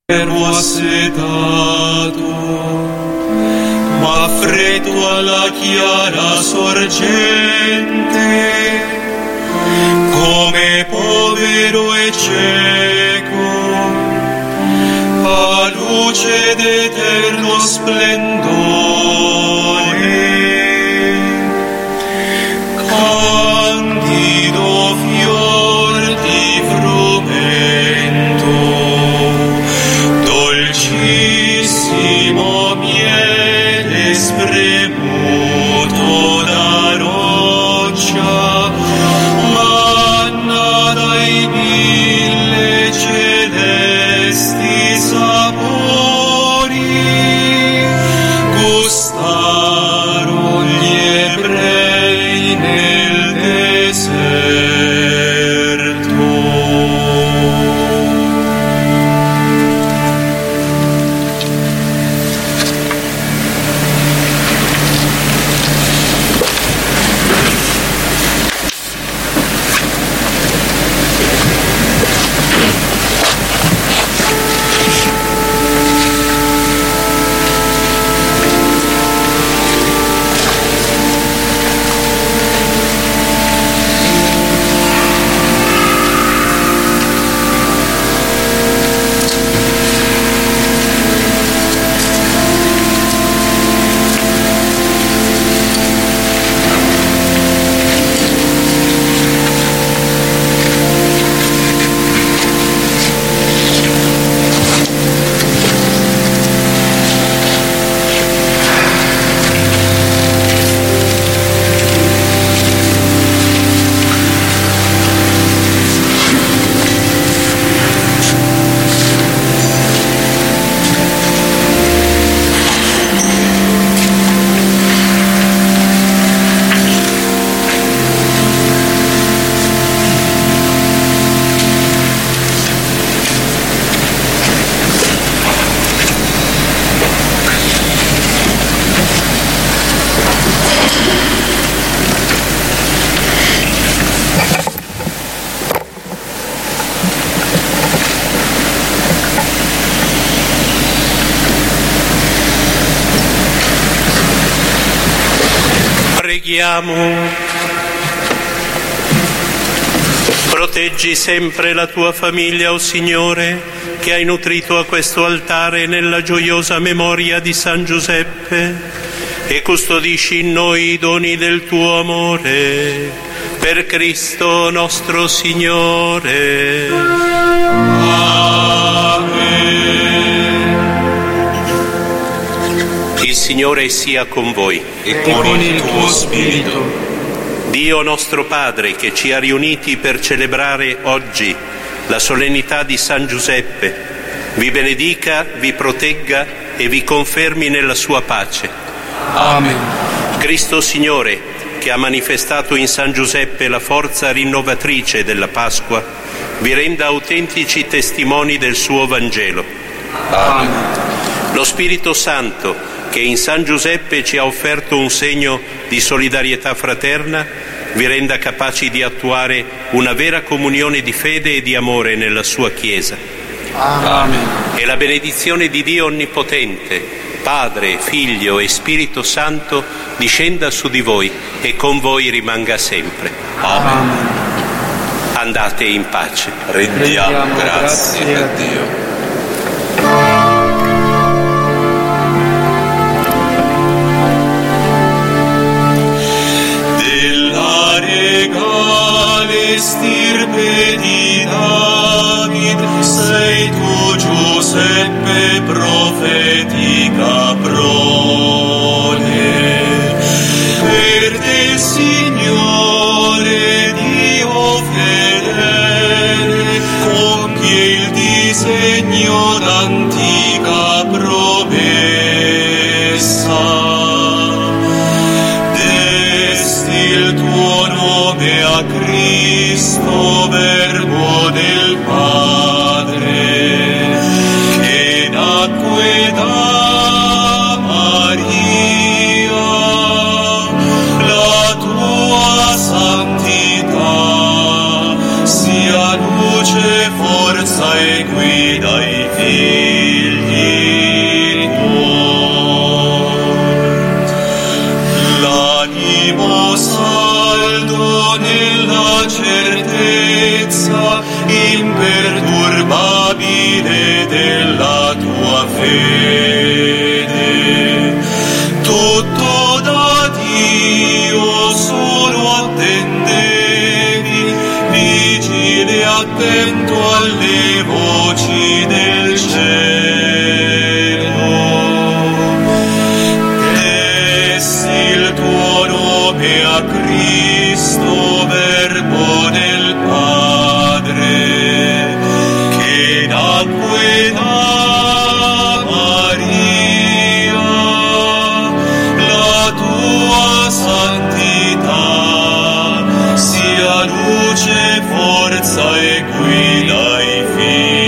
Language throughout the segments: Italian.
Ero assetato, ma freddo alla chiara sorgente, come povero e cieco, a luce d'eterno splendore, candido fior di frumento, dolcissimo miele spremuto da roccia, manna dai mille celesti sapori, gustarono gli ebrei nel deserto. Preghiamo. Proteggi sempre la tua famiglia, o Signore, che hai nutrito a questo altare nella gioiosa memoria di San Giuseppe, e custodisci in noi i doni del tuo amore, per Cristo nostro Signore. Amen. Il Signore sia con voi. E con il tuo spirito. Dio nostro Padre, che ci ha riuniti per celebrare oggi la solennità di San Giuseppe, vi benedica, vi protegga e vi confermi nella sua pace. Amen. Cristo Signore, che ha manifestato in San Giuseppe la forza rinnovatrice della Pasqua, vi renda autentici testimoni del suo Vangelo. Amen. Lo Spirito Santo, che in San Giuseppe ci ha offerto un segno di solidarietà fraterna, vi renda capaci di attuare una vera comunione di fede e di amore nella sua Chiesa. Amen. E la benedizione di Dio Onnipotente, Padre, Figlio e Spirito Santo, discenda su di voi e con voi rimanga sempre. Amen. Andate in pace. Rendiamo grazie a Dio. Stirpe di David, sei tu Giuseppe, profetica prole. Per te, Signore Dio fedele, compie il disegno d'antica promessa. Il tuo nome a Cristo, Verbo del Padre, che nacque da Maria, la tua santità sia luce, forza e guida ai figli. nella certezza imperturbabile della tua fede. Tutto da Dio solo attendevi, vigile attento alle voci del cielo. Dessi il tuo nome a Cristo, Verbo del Padre, che nacque da Maria. La tua santità sia luce, forza e guida ai figli.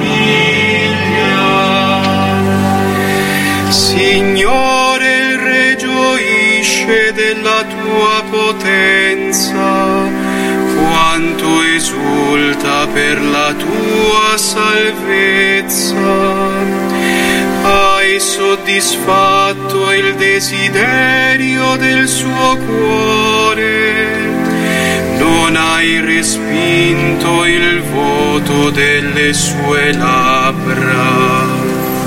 Signore, il Re gioisce della tua potenza, quanto esulta per la tua salvezza. Hai soddisfatto il desiderio del suo cuore, non hai respinto il voto delle sue labbra.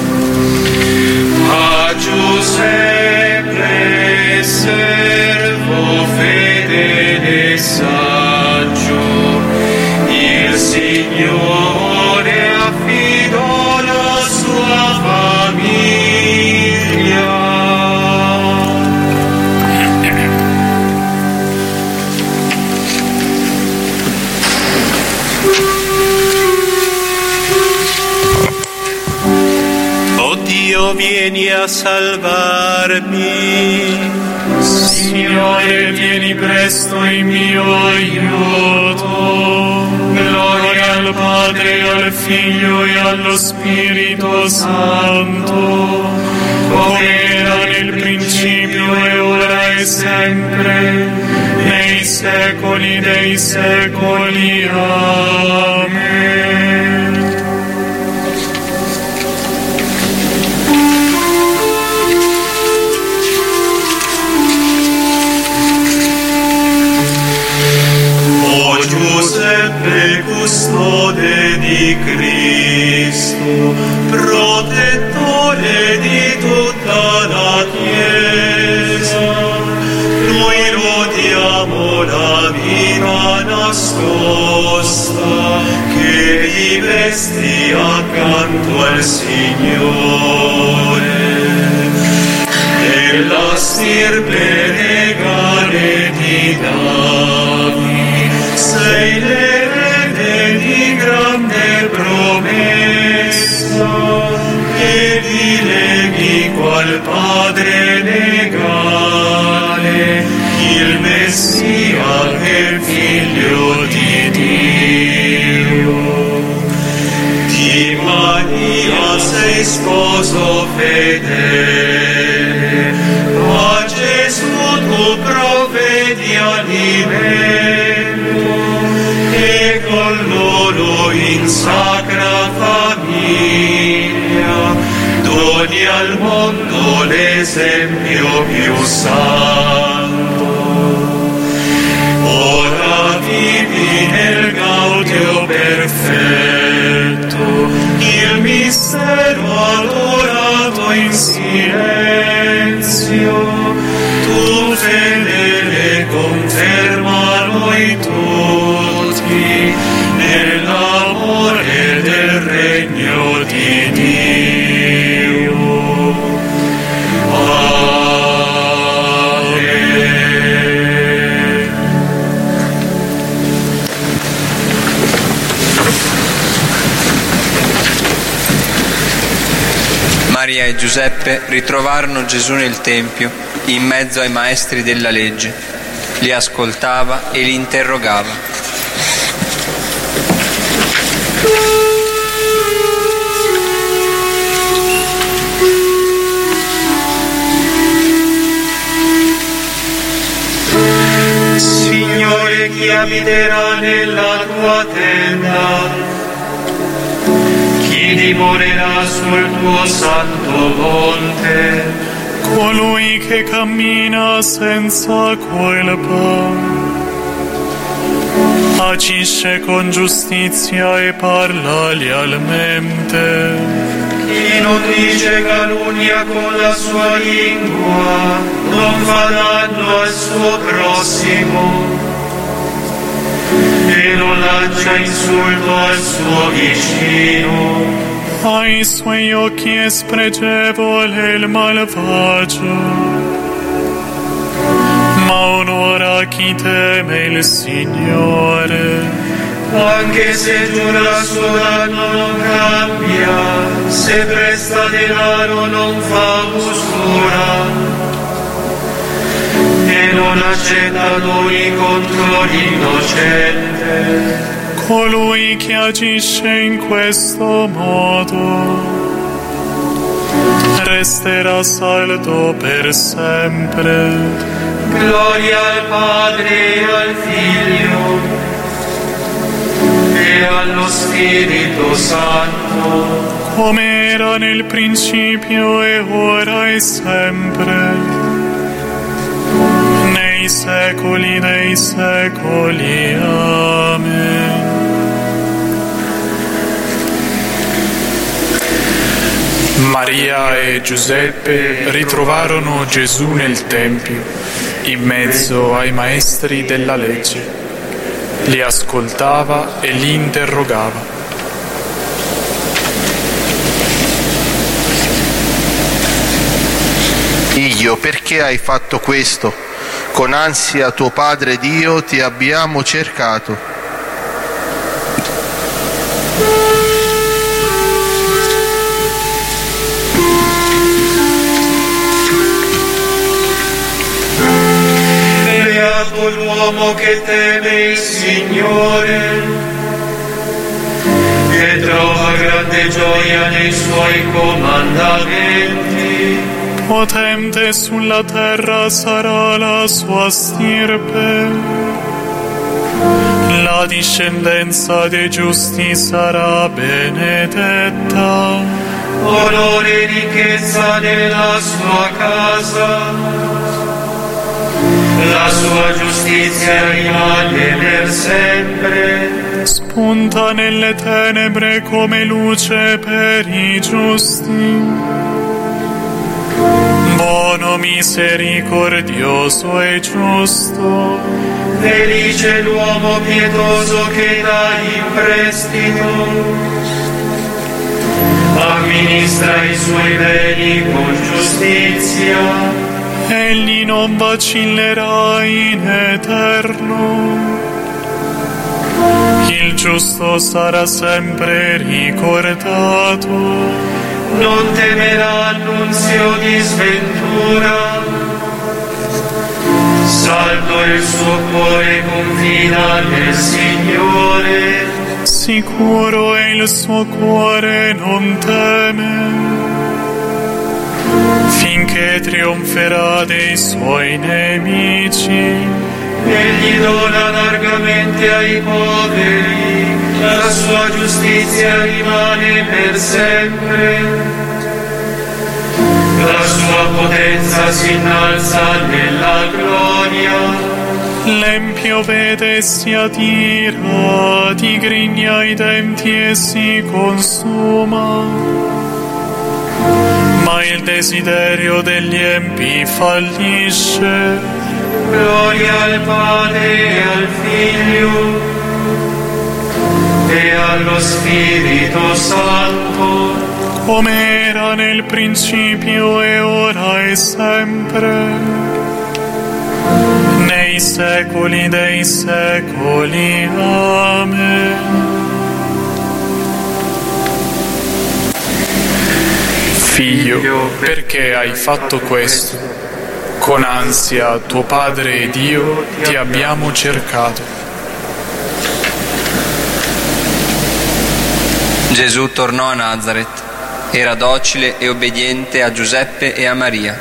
A Giuseppe, servo fedele e saggio, il Signore affidò la sua famiglia. Dio, vieni a salvarmi. Signore, vieni presto in mio aiuto. Gloria al Padre, al Figlio e allo Spirito Santo, come era nel principio e ora e sempre, nei secoli dei secoli. Amen. Giuseppe, custode di Cristo, protettore di tutta la Chiesa, noi rodiamo la vita nascosta che rivesti accanto al Signore. Nella stirpe regale di Davide, sei l'erede di grande promessa, e dileghi qual padre legale, il Messia che è figlio di Dio. Di Maria sei sposo fedele, a Gesù tu provvedi alimento, e con loro in sacra famiglia doni al mondo l'esempio più santo. Ora vivi nel gaudio perfetto, il mistero adorato in silenzio, tu fedele conferma noi tutti nell'amore del regno di Dio. Amen. Maria e Giuseppe ritrovarono Gesù nel Tempio, in mezzo ai maestri della legge. Li ascoltava e li interrogava. Signore, chi abiterà nella tua tenda? Chi dimorerà sul tuo santo monte? Colui che cammina senza colpa, agisce con giustizia e parla lealmente. Chi non dice calunnia con la sua lingua, non fa danno al suo prossimo, e non lancia insulto al suo vicino. Ai suoi occhi è spregevole il malvagio, ma onora chi teme il Signore. Anche se giura il suo danno non cambia, se presta denaro non fa usura, e non accetta doni contro l'innocente. Colui che agisce in questo modo resterà saldo per sempre. Gloria al Padre e al Figlio e allo Spirito Santo, come era nel principio e ora e sempre, nei secoli dei secoli. Amen. Maria e Giuseppe ritrovarono Gesù nel Tempio, in mezzo ai maestri della legge. Li ascoltava e li interrogava. Figlio, perché hai fatto questo? Con ansia tuo Padre Dio ti abbiamo cercato. Beato l'uomo che teme il Signore e trova grande gioia nei suoi comandamenti. Potente sulla terra sarà la sua stirpe, la discendenza dei giusti sarà benedetta. Onore e ricchezza nella sua casa, la sua giustizia rimane per sempre. Spunta nelle tenebre come luce per i giusti. Buono, misericordioso e giusto. Felice l'uomo pietoso che dà in prestito, amministra i suoi beni con giustizia. Egli non vacillerà in eterno. Il giusto sarà sempre ricordato. Non temerà annunzio di sventura. Saldo il suo cuore confida nel Signore. Sicuro è il suo cuore, non teme, finché trionferà dei suoi nemici. Egli dona largamente ai poveri, la sua giustizia rimane per sempre. La sua potenza si innalza nella gloria. L'empio vede e si adira, digrigna i denti e si consuma. Ma il desiderio degli empi fallisce. Gloria al Padre e al Figlio e allo Spirito Santo, come era nel principio e ora e sempre, nei secoli dei secoli. Amen. Figlio, perché hai fatto questo? Con ansia tuo Padre ed io ti abbiamo cercato. Gesù tornò a Nazaret. Era docile e obbediente a Giuseppe e a Maria.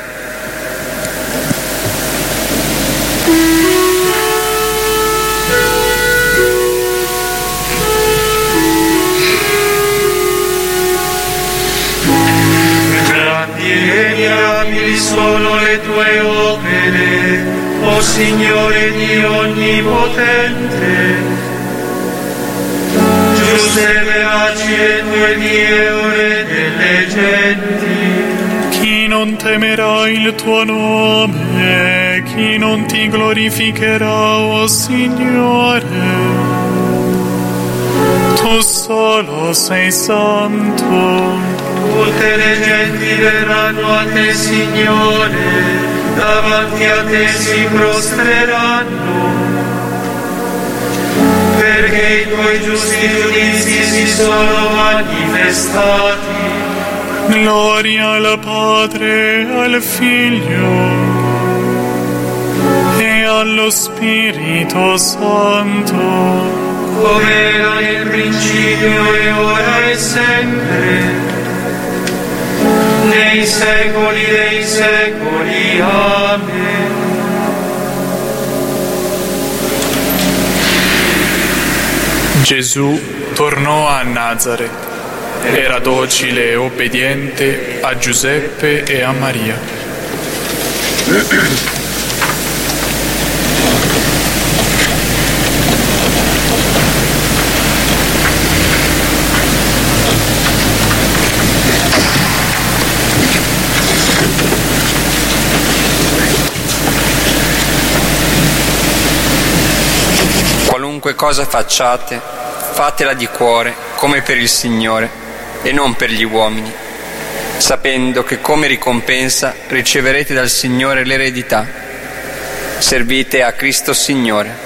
grandi e mirabili sono le tue opere, o Signore Dio onnipotente. Giuste e veraci le tue vie, o Re delle genti. Chi non temerà il tuo nome, chi non ti glorificherà, o Signore? Tu solo sei santo. Tutte le genti verranno a te, Signore, davanti a te si prostreranno, perché i tuoi giusti giudizi si sono manifestati. Gloria al Padre, al Figlio e allo Spirito Santo, come era nel principio e ora e sempre, nei secoli dei secoli. Amen. Gesù tornò a Nazareth. Era docile e obbediente a Giuseppe e a Maria. Qualunque cosa facciate, fatela di cuore come per il Signore e non per gli uomini, sapendo che come ricompensa riceverete dal Signore l'eredità. Servite a Cristo Signore.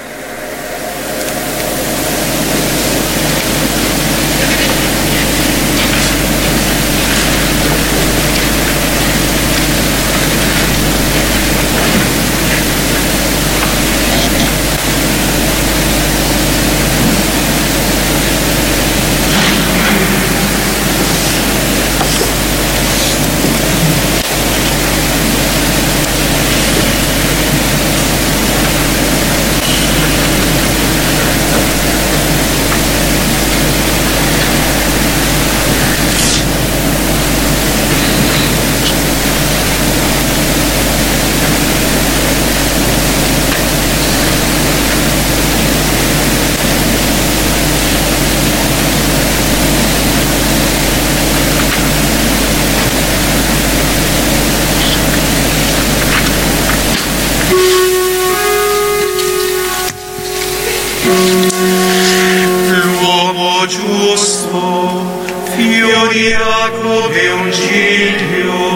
L'uomo giusto fiorirà come un ciglio.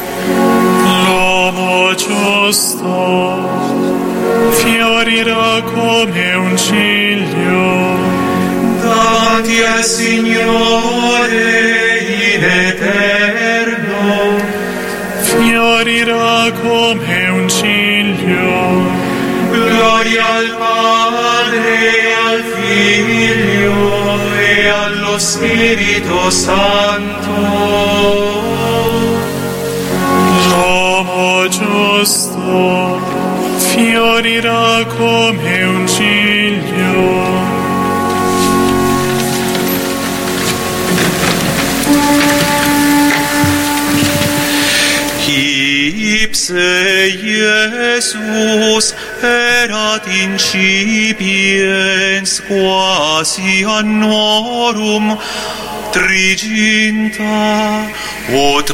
L'uomo giusto fiorirà come un ciglio davanti al Signore in eterno. Fiorirà come un ciglio. Gloria al Padre, al Figlio e allo Spirito Santo. L'uomo giusto fiorirà come un ciglio. Ipse Iesus erat incipiens quasi annorum triginta ut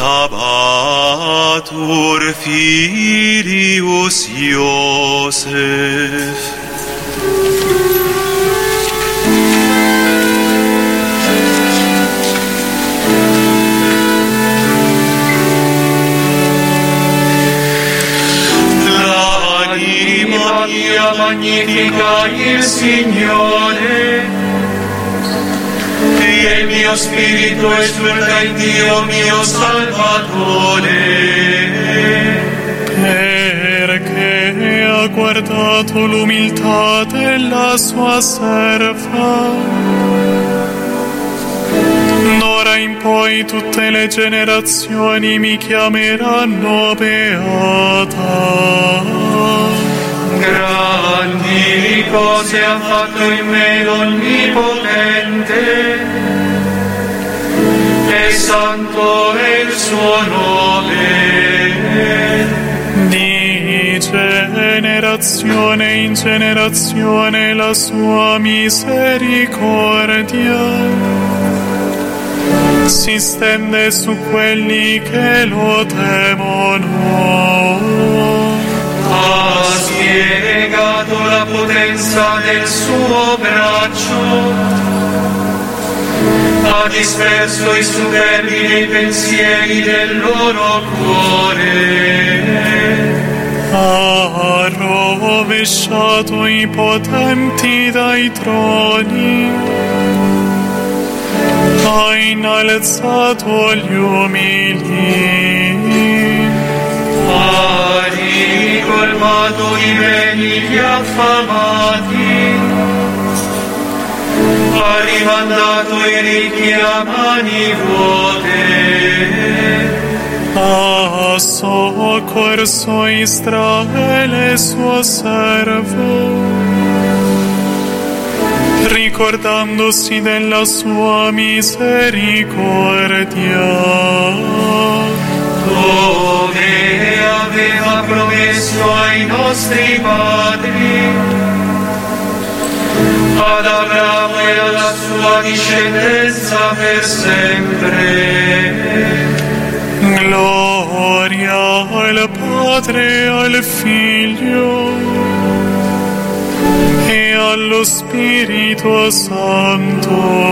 potabatur filius Iosef. Mia magnifica il Signore, e il mio spirito esulta in Dio mio Salvatore, perché ha guardato l'umiltà della sua serva. D'ora in poi tutte le generazioni mi chiameranno beata. Grandi cose ha fatto in me l'Onnipotente, e santo è il suo nome. Di generazione in generazione la sua misericordia si stende su quelli che lo temono. Ha spiegato la potenza del suo braccio, ha disperso i superbi nei pensieri del loro cuore, ha rovesciato i potenti dai troni, ha innalzato gli umili, ha ricolmato i beni gli affamati, ha rimandato i ricchi a mani vuote, ha soccorso Israele suo servo, ricordandosi della sua misericordia, come aveva promesso ai nostri padri, ad Abramo e alla sua discendenza per sempre. Gloria al Padre e al Figlio e allo Spirito Santo,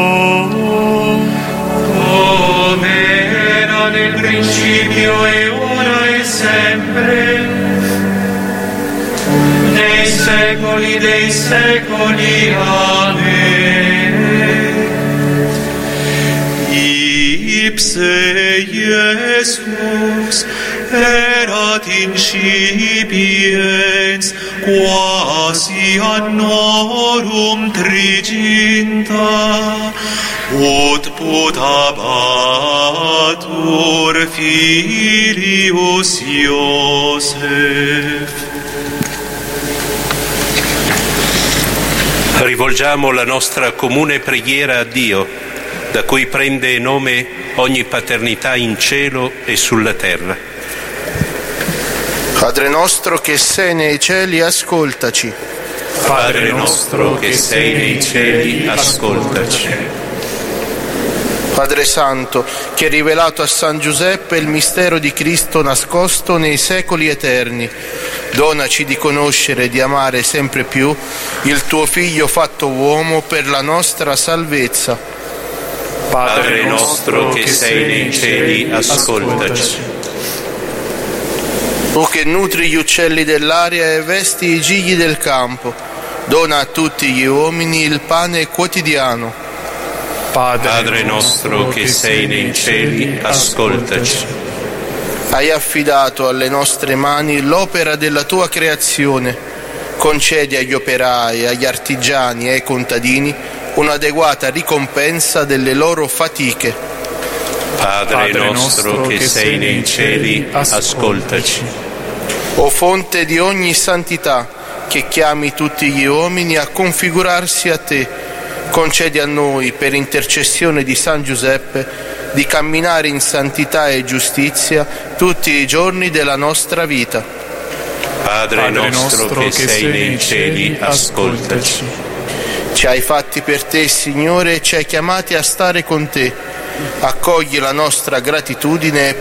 come era nel principio e ora e sempre, nei secoli dei secoli. Amen. Ipse Iesus erat incipiens quasi annorum triginta, ut putabatur filius Iosef. Rivolgiamo la nostra comune preghiera a Dio, da cui prende nome ogni paternità in cielo e sulla terra. Padre nostro che sei nei cieli, ascoltaci. Padre nostro che sei nei cieli, ascoltaci. Padre Santo, che hai rivelato a San Giuseppe il mistero di Cristo nascosto nei secoli eterni, donaci di conoscere e di amare sempre più il tuo Figlio fatto uomo per la nostra salvezza. Padre nostro che sei nei cieli, ascoltaci. O che nutri gli uccelli dell'aria e vesti i gigli del campo, dona a tutti gli uomini il pane quotidiano. Padre nostro che sei nei cieli, ascoltaci. Hai affidato alle nostre mani l'opera della tua creazione. Concedi agli operai, agli artigiani e ai contadini un'adeguata ricompensa delle loro fatiche. Padre nostro che sei nei cieli, ascoltaci. O fonte di ogni santità, che chiami tutti gli uomini a configurarsi a te, concedi a noi, per intercessione di San Giuseppe, di camminare in santità e giustizia tutti i giorni della nostra vita. Padre nostro che sei nei cieli, ascoltaci. Ci hai fatti per te, Signore, e ci hai chiamati a stare con te. Accogli la nostra gratitudine e